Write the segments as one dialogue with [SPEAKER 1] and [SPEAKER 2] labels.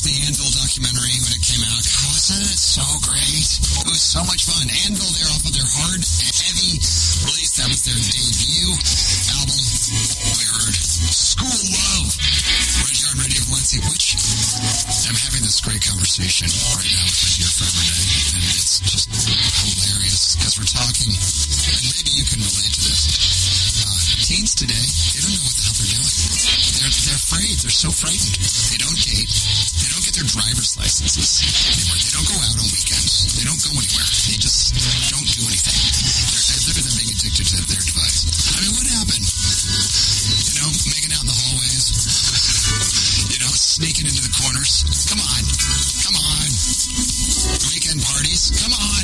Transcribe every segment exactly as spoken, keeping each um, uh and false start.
[SPEAKER 1] the Anvil documentary when it came out. Wasn't it so great? It was so much fun. Anvil, they're off of their Hard and Heavy release. That was their debut album. We heard School Love right here on Radio Valencia, which I'm having this great conversation right now with my dear friend Renee, and it's just hilarious because we're talking, and maybe you can relate to this. Uh, teens today, they don't know what the hell they're doing. They're, they're afraid. They're so frightened. They don't date. They don't get their driver's licenses anymore. They don't go out on weekends. They don't go anywhere. They just don't do anything. They're, they're, they're being addicted to their device. I mean, what happened? You know, making out in the hallways. You know, sneaking into the corners. Come on. Come on. Weekend parties. Come on.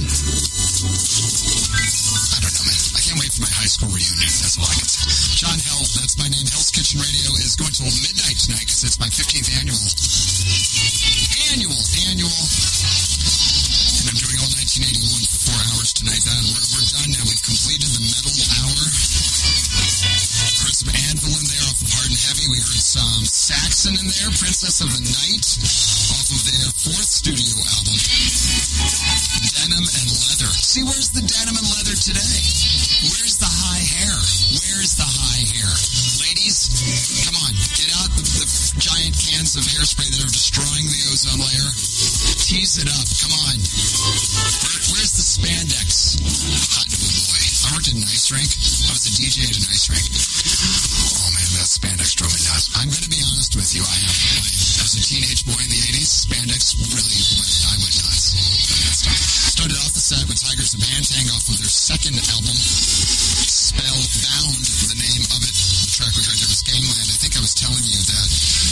[SPEAKER 1] I don't know, man. I can't wait for my high school reunion. That's all I can say. John Hell, that's my name. Hell's Kitchen Radio is going till midnight tonight because it's my fifteenth annual. Annual. Annual. And I'm doing all nineteen eighty-one for four hours tonight. Then we're, we're done now. We've completed the metal hour. Heard some Anvil in there off of Hard and Heavy. We heard some Saxon in there, Princess of the Night, off of their fourth studio album, Denim and Leather. See, where's the denim and leather today? Where's the high hair? Where's the high hair? Ladies, come on, get out the, the giant cans of hairspray that are destroying the ozone layer. Tease it up, come on. Where, where's the spandex? Hot boy. I worked at an ice rink. I was a D J at an ice rink. Oh man, that spandex drove me nuts. I'm going to be honest with you, I am. I, I was a teenage boy in the eighties. Spandex really went, I went nuts. Started off the set with Tigers of Pantang off of their second album, Spellbound, the name of it. The track we heard there was Gangland. I think I was telling you that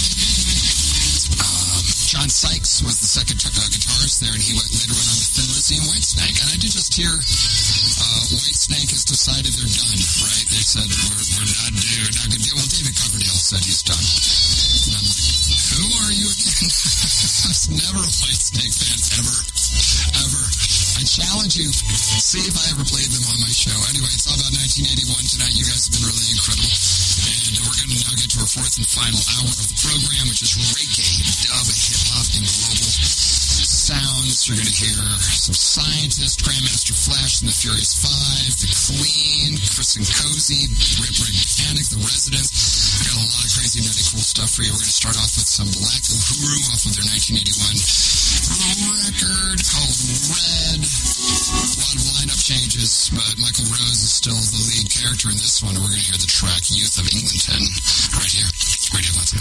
[SPEAKER 1] um, John Sykes was the second uh, guitarist there, and he went, later went on to Thin Lizzy and Whitesnake. And I did just hear uh, Whitesnake has decided they're done, right? They said, we're, we're not due, not going to do. Well, David Coverdale said he's done. And I'm like, who are you again? I was never a Whitesnake fan, ever, ever. I challenge you, see if I ever played them on my show. Anyway, it's all about nineteen eighty-one tonight. You guys have been really incredible. And we're going to now get to our fourth and final hour of the program, which is reggae, dub, hip-hop, and global sounds. You're going to hear some Scientist, Grandmaster Flash and the Furious Five, The Clean, Chris and Cozy, Rip Rig Mechanic, The Residents. We've got a lot of crazy, nutty, cool stuff for you. We're going to start off with some Black Uhuru off of their nineteen eighty-one record called Red. A lot of lineup changes, but Michael Rose is still the lead character in this one. We're going to hear the track Youth of Englandton right here. Radio Valencia.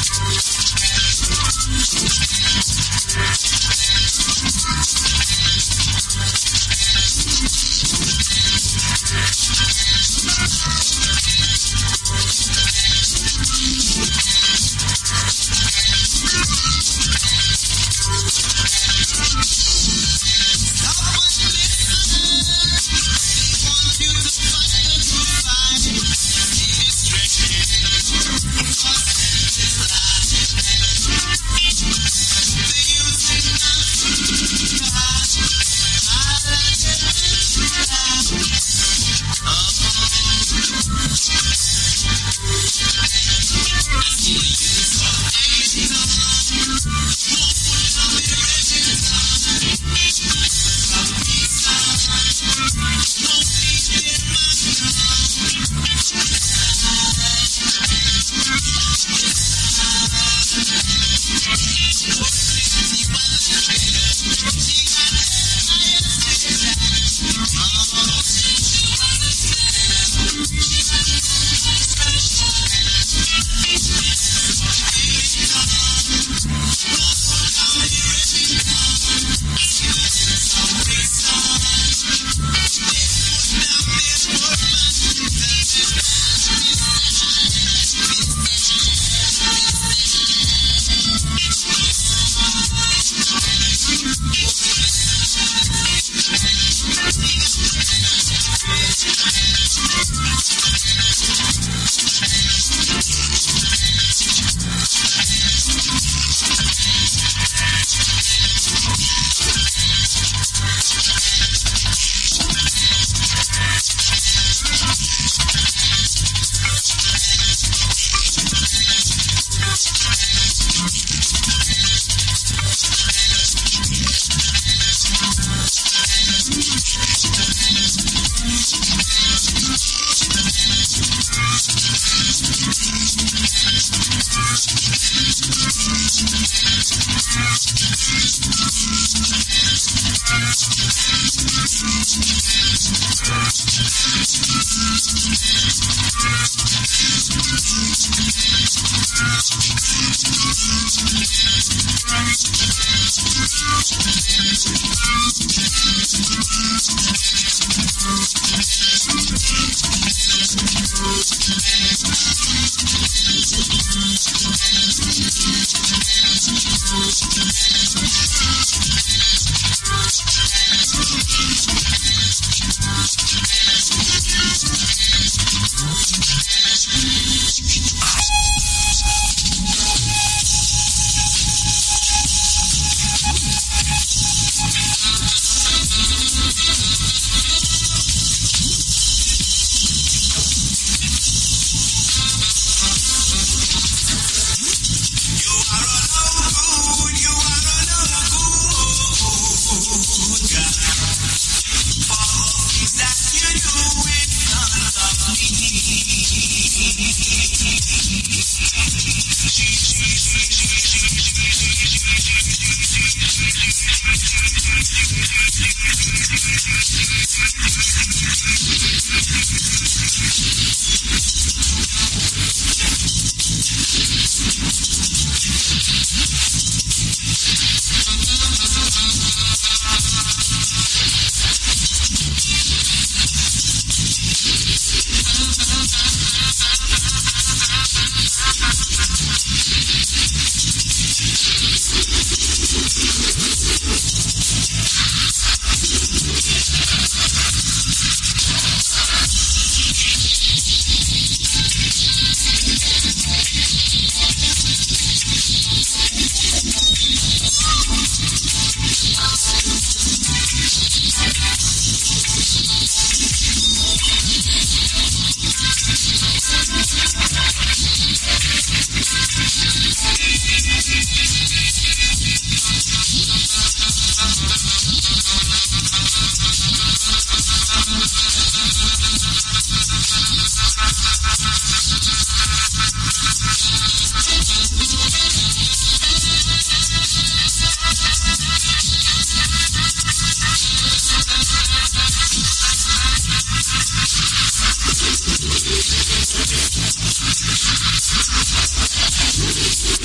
[SPEAKER 2] We'll be right back.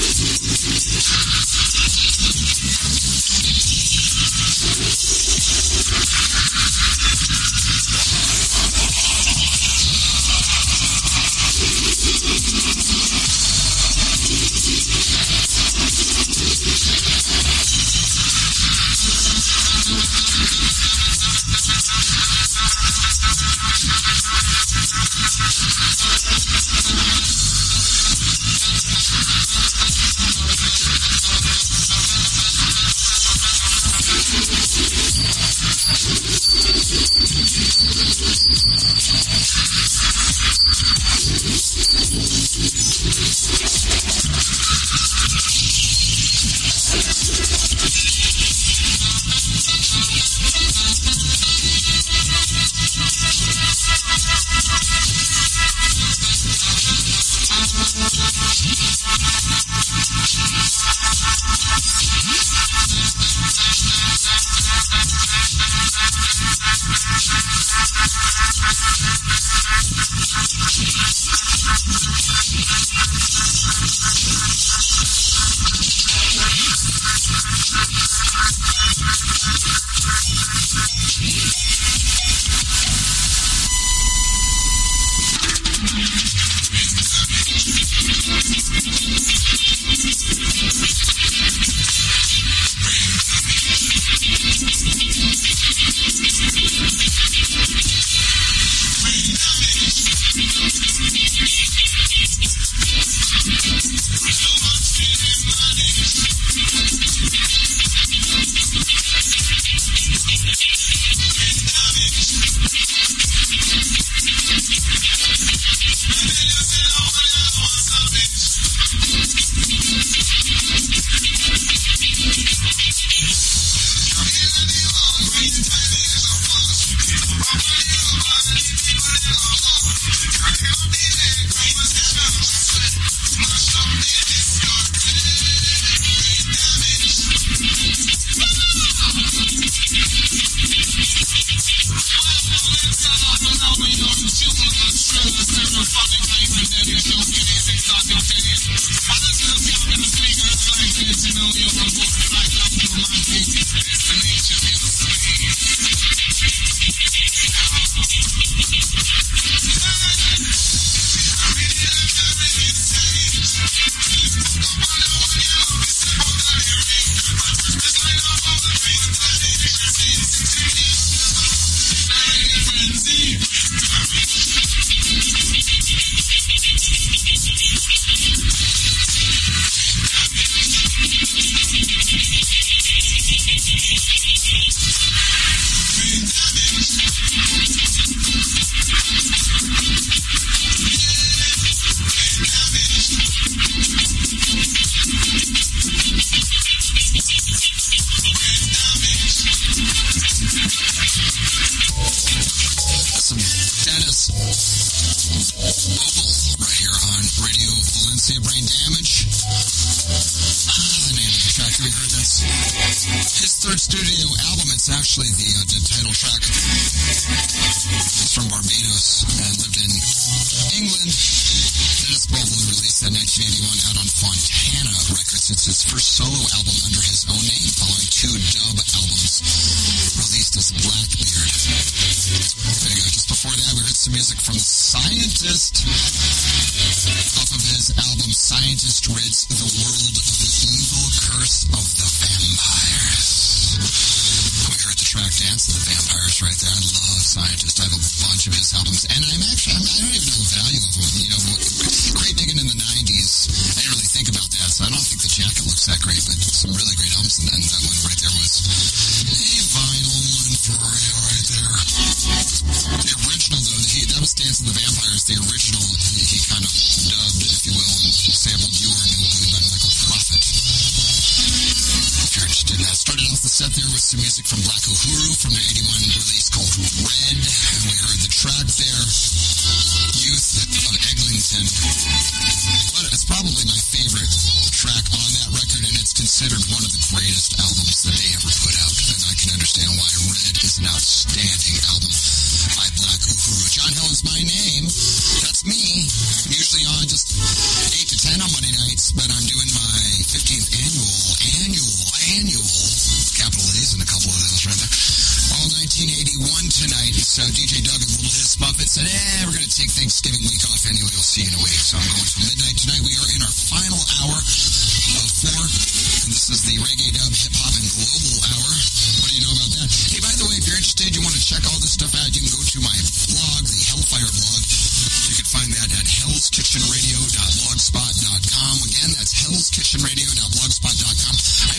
[SPEAKER 2] Search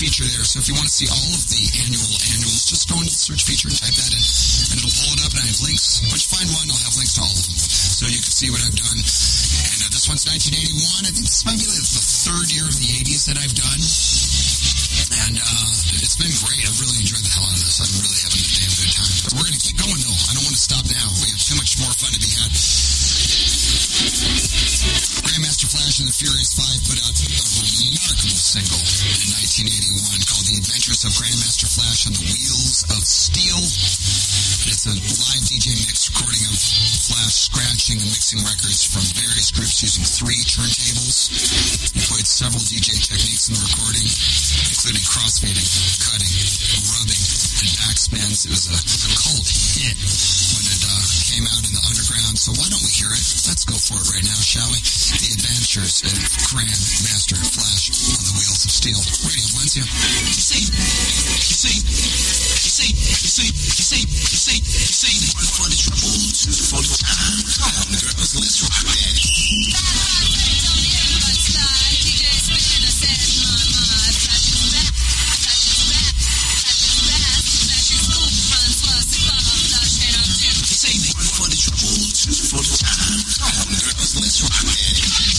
[SPEAKER 1] feature there. So if you want to see all of the annual annuals, just go into the search feature and type that in, and it'll pull it up, and I have links. Once you find one, I'll have links to all of them. So you can see what I've done. And uh, this one's nineteen eighty-one. I think this might be like the third year of the eighties that I've done. And uh, it's been great. I've really enjoyed the hell out of this. I'm really having a damn good time. But we're going to keep going, though. I don't want to stop now. We have too much more fun to be had. Grandmaster Flash and the Furious Five put out a remarkable single in nineteen eighty-one called The Adventures of Grandmaster Flash on the Wheels of Steel. And it's a live D J mix recording of Flash scratching and mixing records from various groups using three turntables. He played several D J techniques in the recording, including crossfading, cutting, rubbing, and backspins. It was a cult hit when it uh, came out in the underground. So why don't we hear it? Let's go for it right now, shall we? The Adventures of Grandmaster Flash on the Wheels of Steel. Radio Valencia. You see, you see, you see, you see, you see, you see, you see. One for the trouble, two for the time. Come on, girls, let's rock it. For the time. Come on, girls, let's rock it.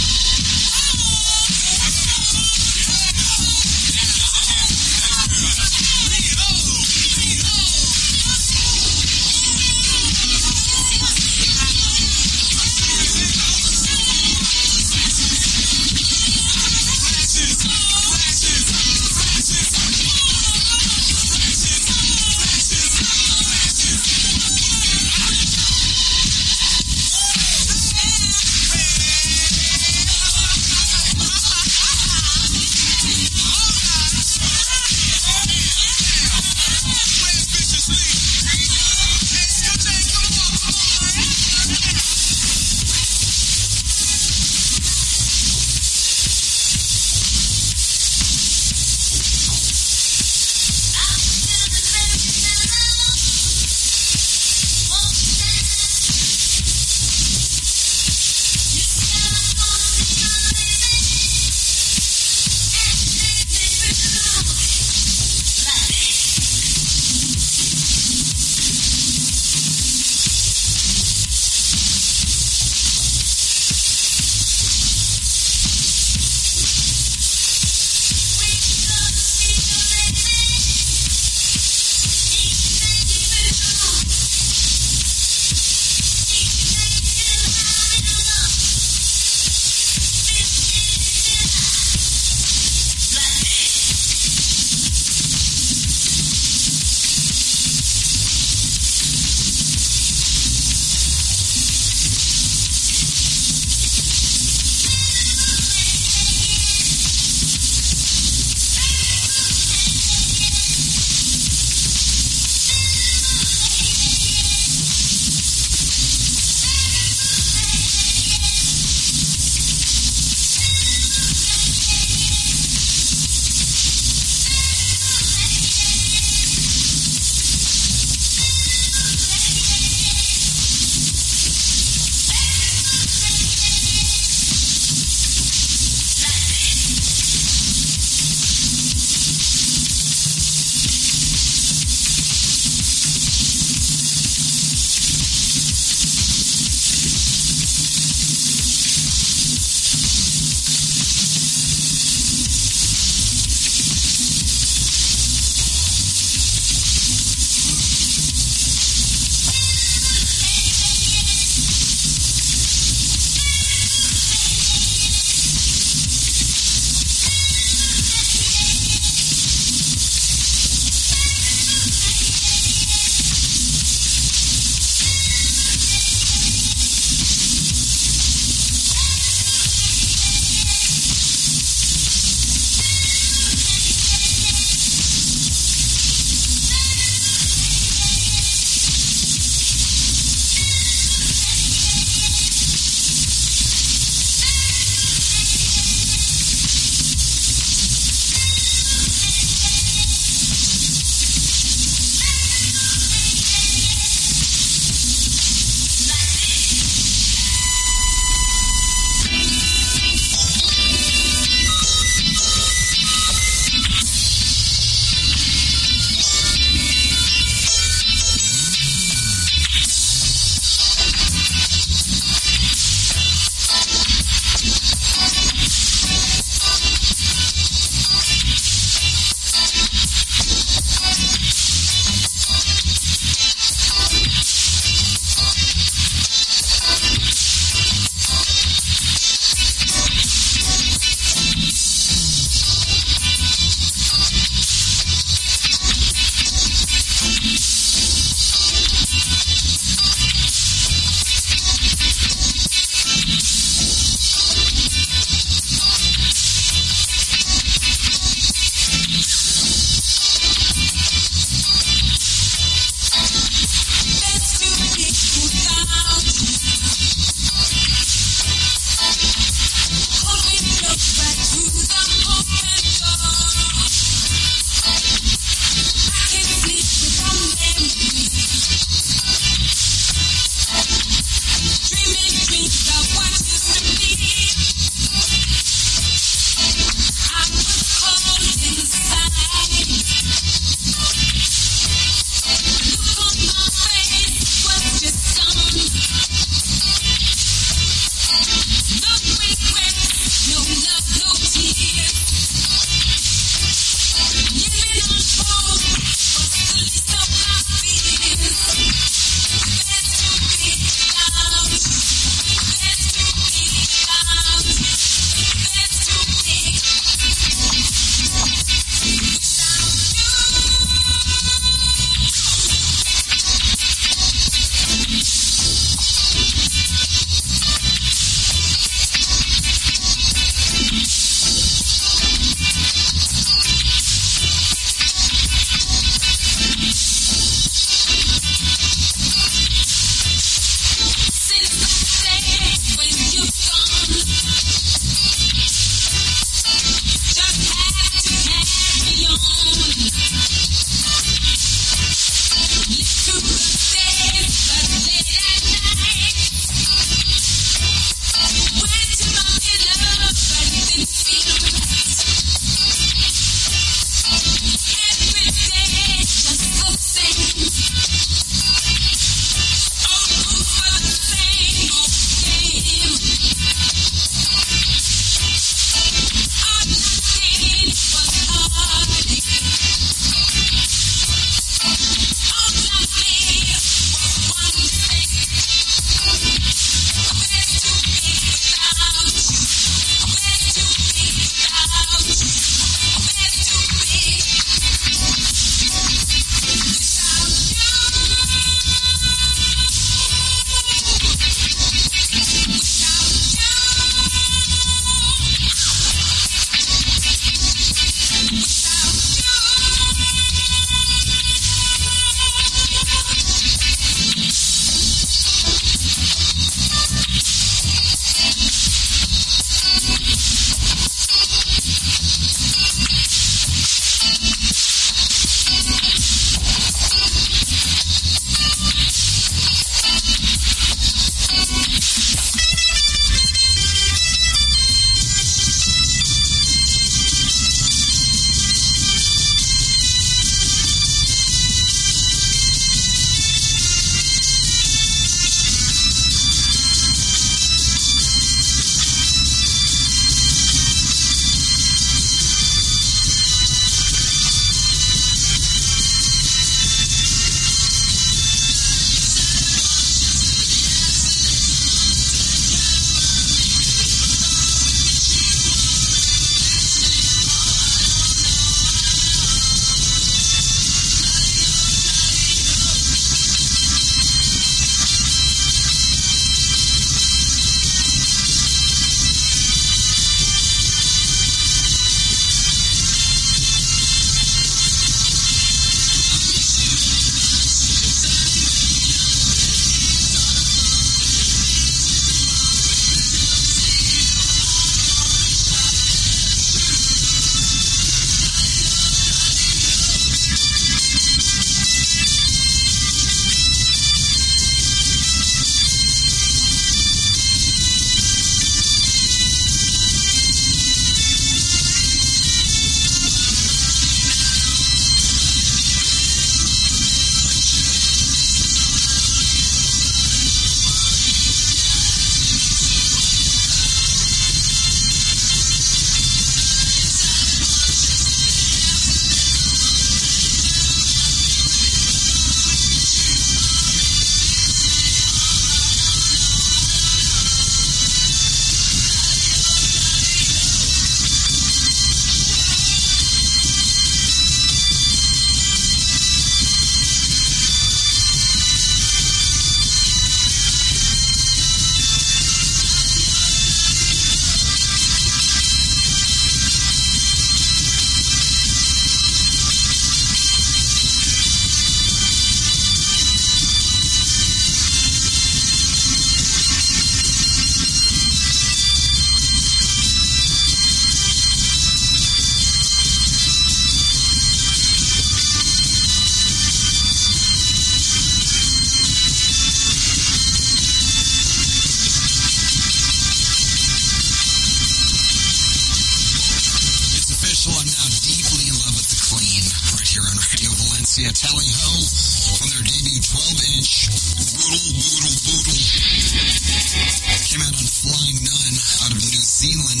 [SPEAKER 1] official. I'm now deeply in love with the Clean right here on Radio Valencia. Tally Ho from their debut twelve-inch Boodle, Boodle, Boodle. Came out on Flying Nun out of New Zealand.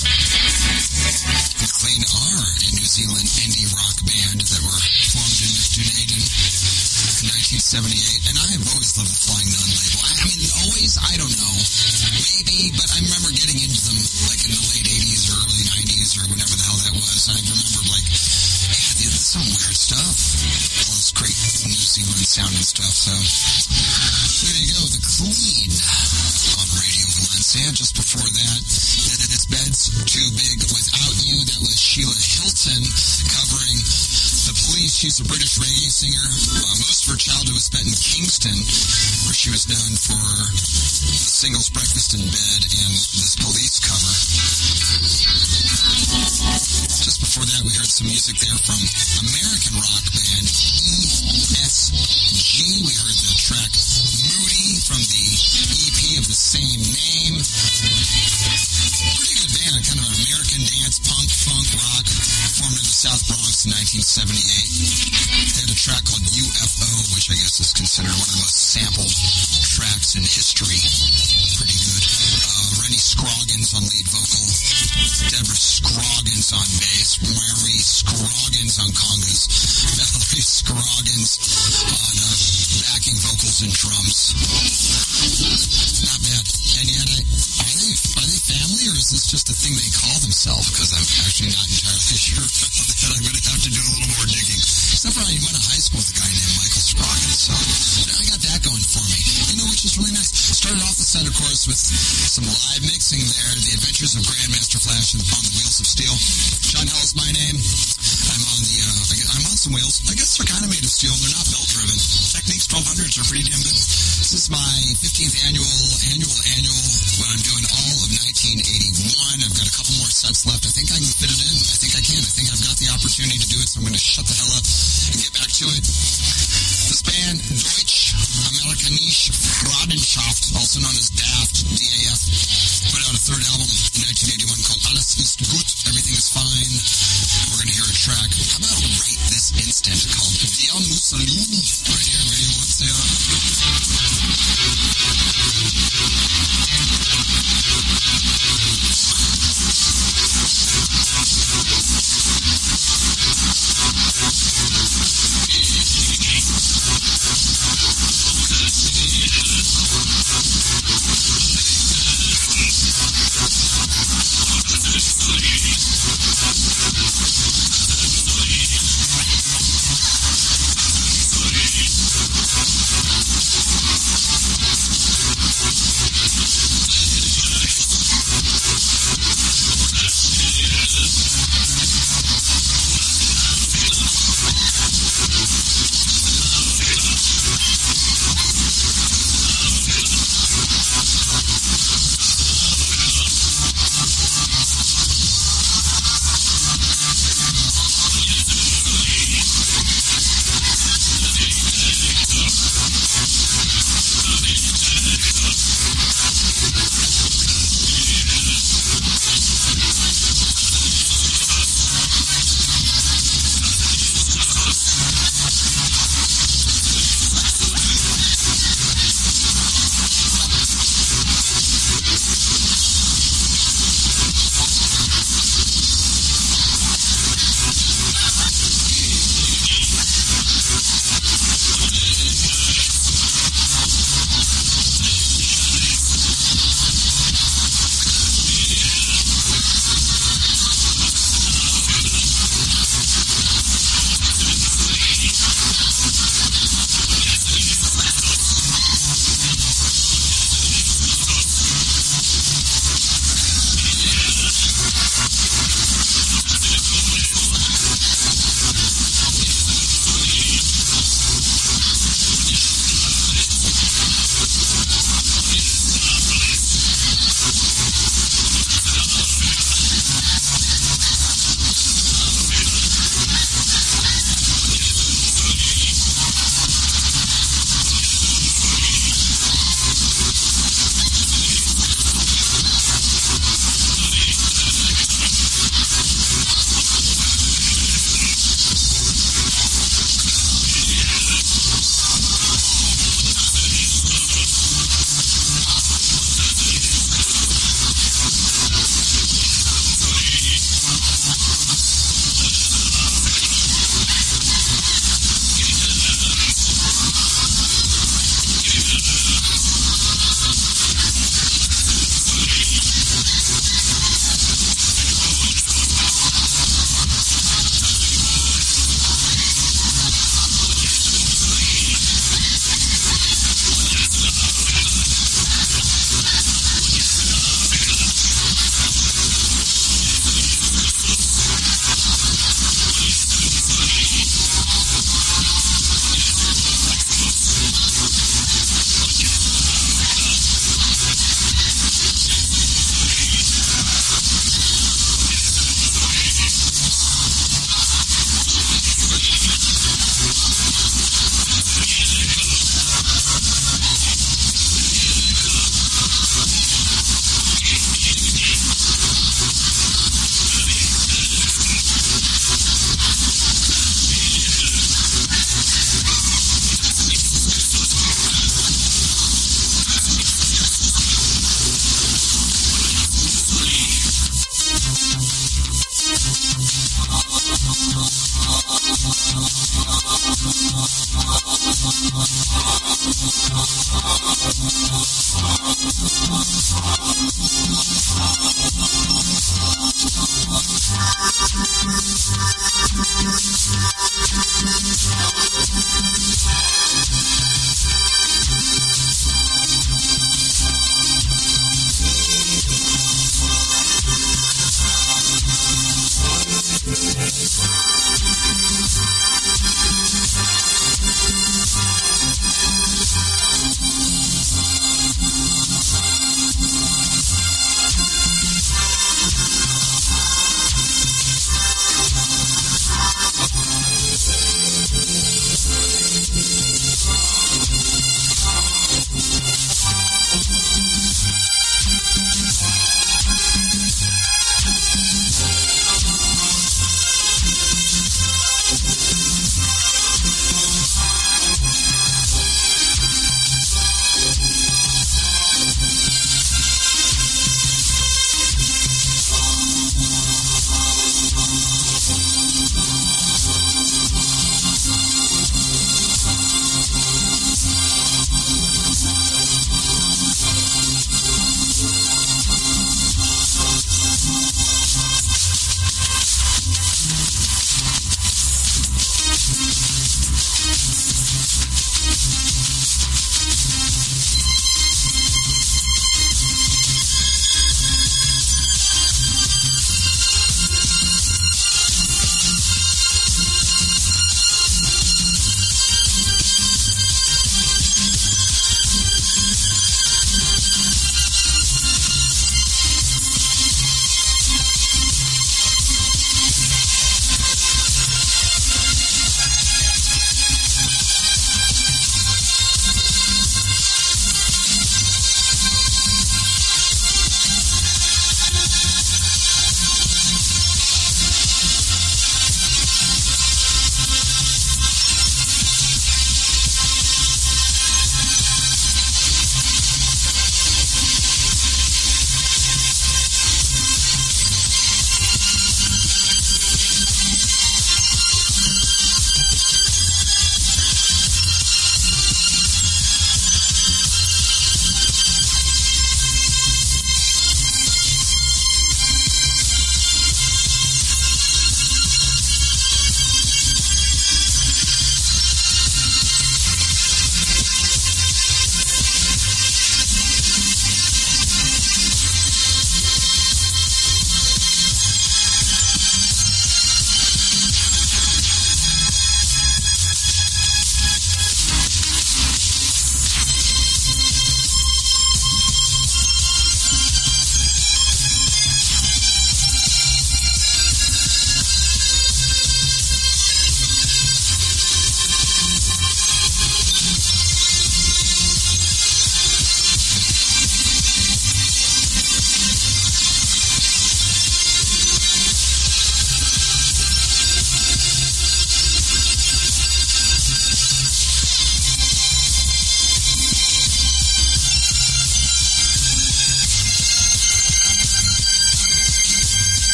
[SPEAKER 1] The Clean are a New Zealand indie rock band that were formed in Dunedin in nineteen seventy-eight. And I have always loved the Flying Nun label. I mean, always, I don't know. Maybe, but I remember getting into them like in the late eighties or early nineties or whenever the hell that was. I remember like, yeah, they did some weird stuff. All this great New Zealand sounding stuff. So there you go, the Clean on Radio Valencia. Just before that, it's Bed's Too Big Without You. That was Sheila Hilton covering The Police. She's a British reggae singer. Uh, most of her childhood was spent in Kingston, where she was known for Singles Breakfast in Bed and this Police cover. Just before that, we heard some music there from American rock band E S G. We heard the track Moody from the E P of the same name. Pretty good band, kind of an American dance, punk, funk, rock, formed in the South Bronx in nineteen seventy-eight. They had a track called U F O, which I guess is considered one of the most sampled tracks in history. Pretty good. Uh, Rennie Scroggins on lead vocal, Deborah Scroggins on bass, Mary Scroggins on congas, Valerie Scroggins on uh, backing vocals and drums. Not bad. And yet, I, are they are they family, or is this just a thing they call themselves? Because I'm actually not entirely sure about that. I'm going to have to do a little more digging. Except for I went to high school with a guy named Michael Scroggins, so I got that going for me. You know, which is really nice. Started off the set, of course, with some live mixing there. The Adventures of Grandmaster Flash on the Wheels of Steel. John Hell is my name. I'm on the, uh, I'm on some wheels. I guess they're kind of made of steel. They're not belt-driven. Techniques twelve hundreds are pretty damn good. This is my fifteenth annual, annual, annual, when I'm doing all of nineteen eighty-one. I've got a couple more sets left. I think I can fit it in. I think I can. I think I've got the opportunity to do it, so I'm going to shut the hell up and get back to it. This band, Deutsche Amerikanische Fradenschaft, also known as Daft, D A F, put out a third album in nineteen eighty-one called Alles ist gut, Everything is Fine. We're going to hear a track, how about right this instant, called Via Mussolini, right here, Radio Valencia.
[SPEAKER 2] Sorry.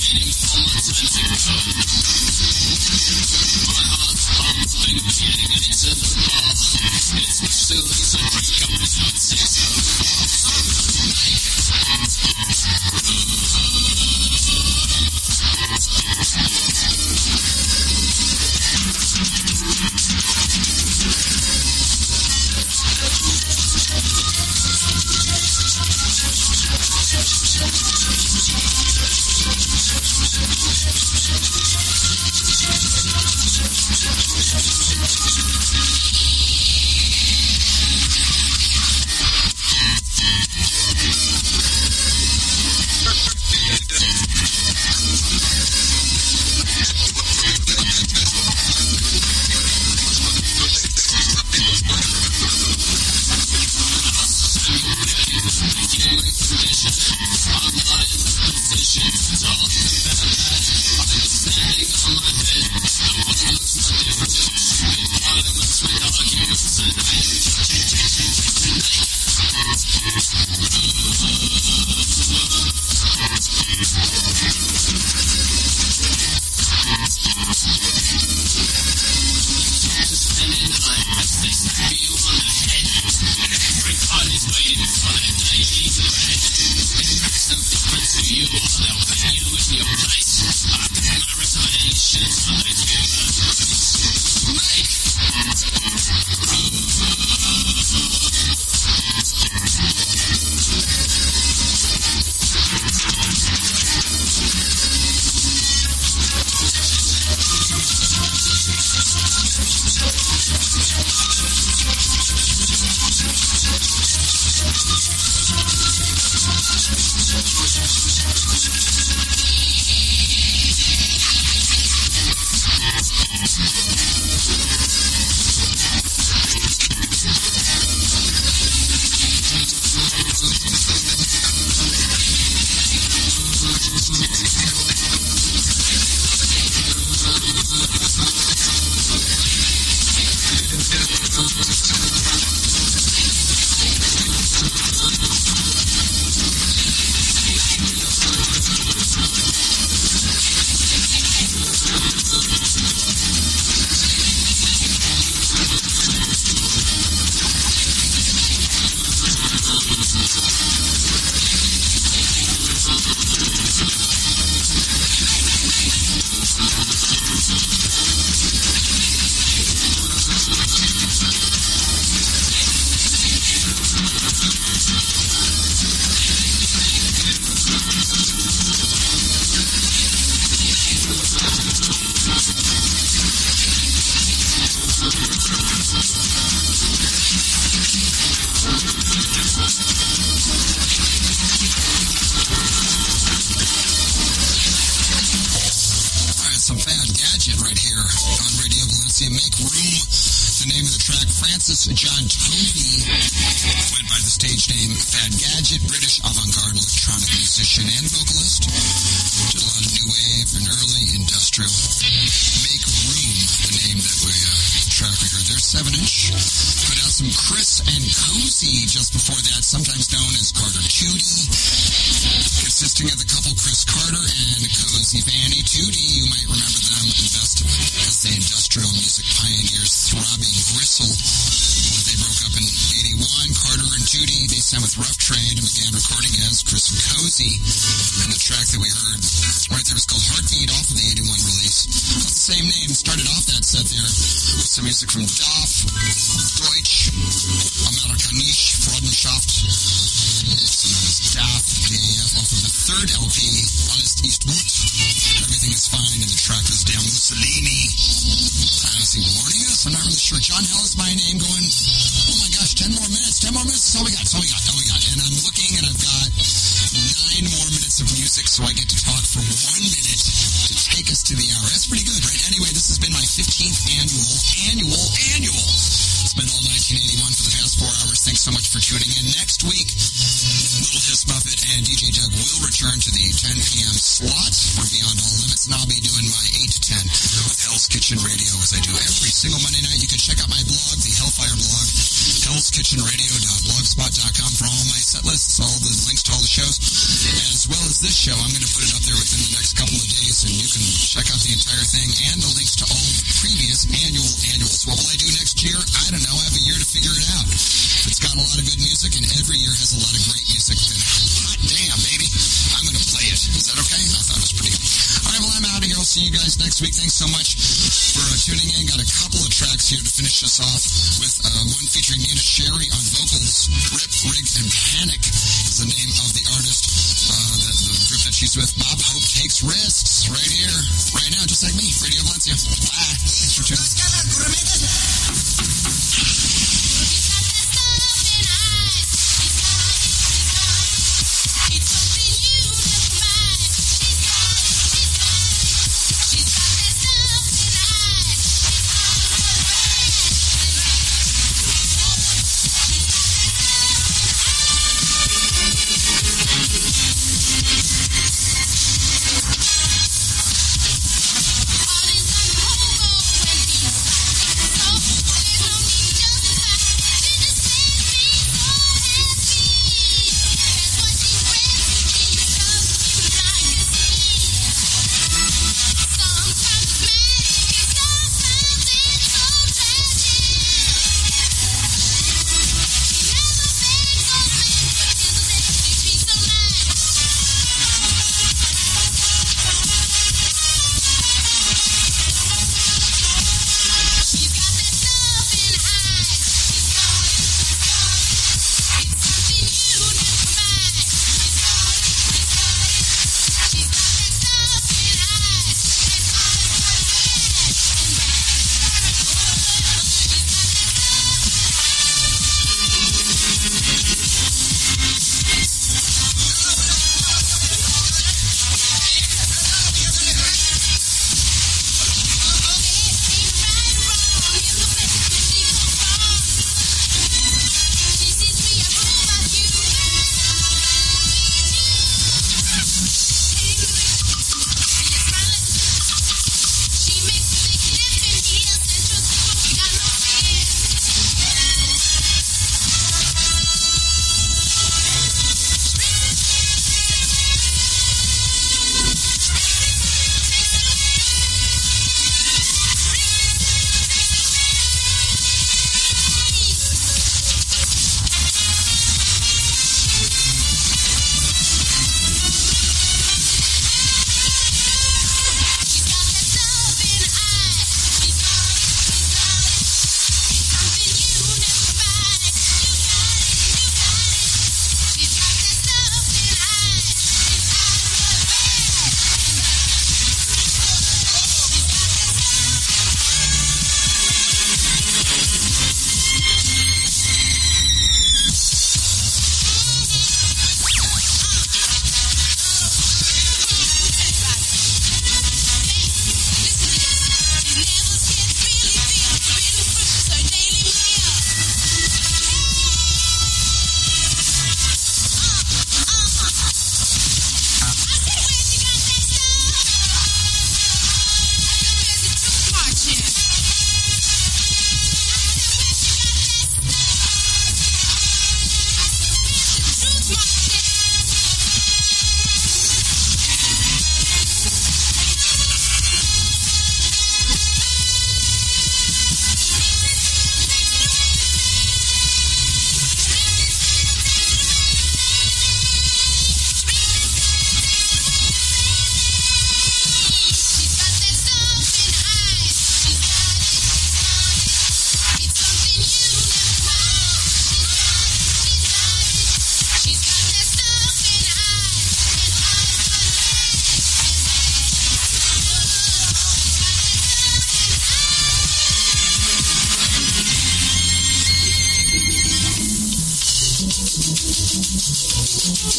[SPEAKER 1] nineteen eighty-one for the past four hours. Thanks so much for tuning in. Next week, little Elvis Buffett and D J Doug will return to the ten p.m. slot for Beyond All Limits, and I'll be doing my eight to ten with Hell's Kitchen Radio as I do every single Monday night. You can check out my blog, the Hellfire blog, hells kitchen radio dot blogspot dot com for all my set lists, all the links to all the shows, as well as this show. I'm going to put it up there within the next couple of days, and you can check out the entire thing and the links to all previous annual annuals. What will I do next year? I don't know. I have a year to figure it out. It's got a lot of good music, and every year has a lot of great music. Then hot damn, baby, I'm going to play it. Is that okay? I thought it was pretty good. All right, well, I'm out of here. I'll see you guys next week. Thanks so much for uh, tuning in. Got a couple of tracks here to finish us off with uh, one featuring Nina Sherry on vocals. Rip, Rig, and Panic is the name of the artist, uh, the, the group that she's with. Bob Hope Takes Risks right here, right now, just like me. Radio Valencia. Bye. Thanks for tuning in.
[SPEAKER 2] Oh,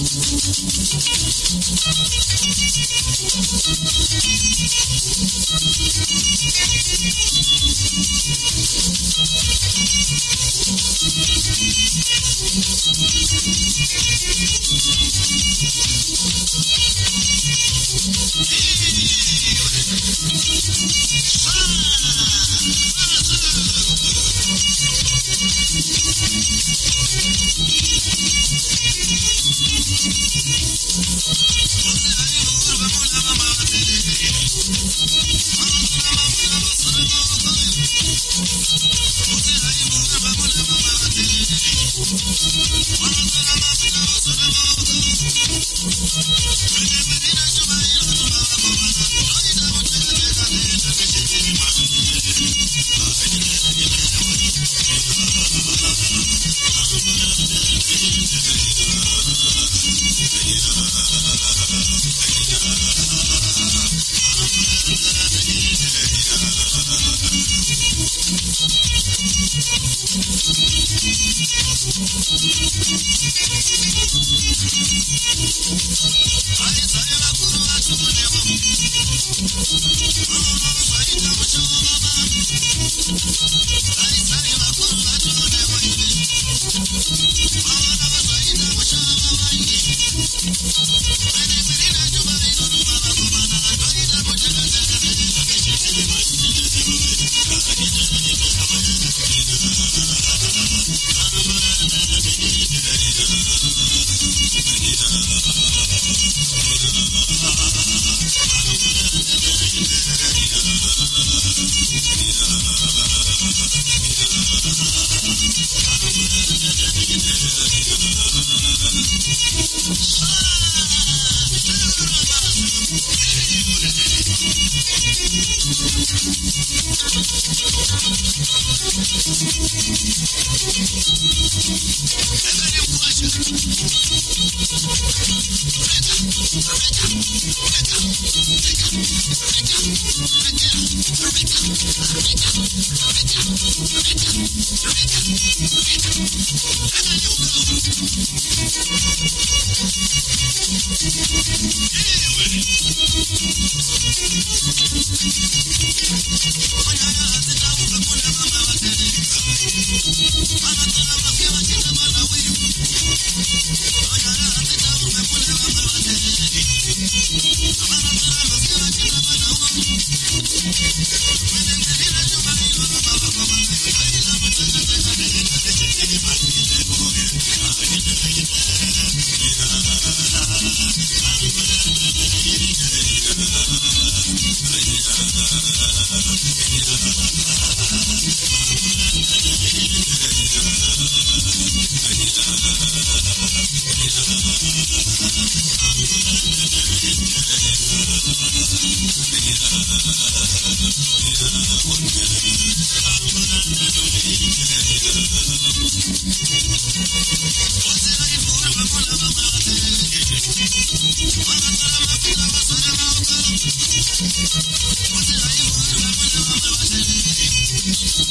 [SPEAKER 2] Thank you.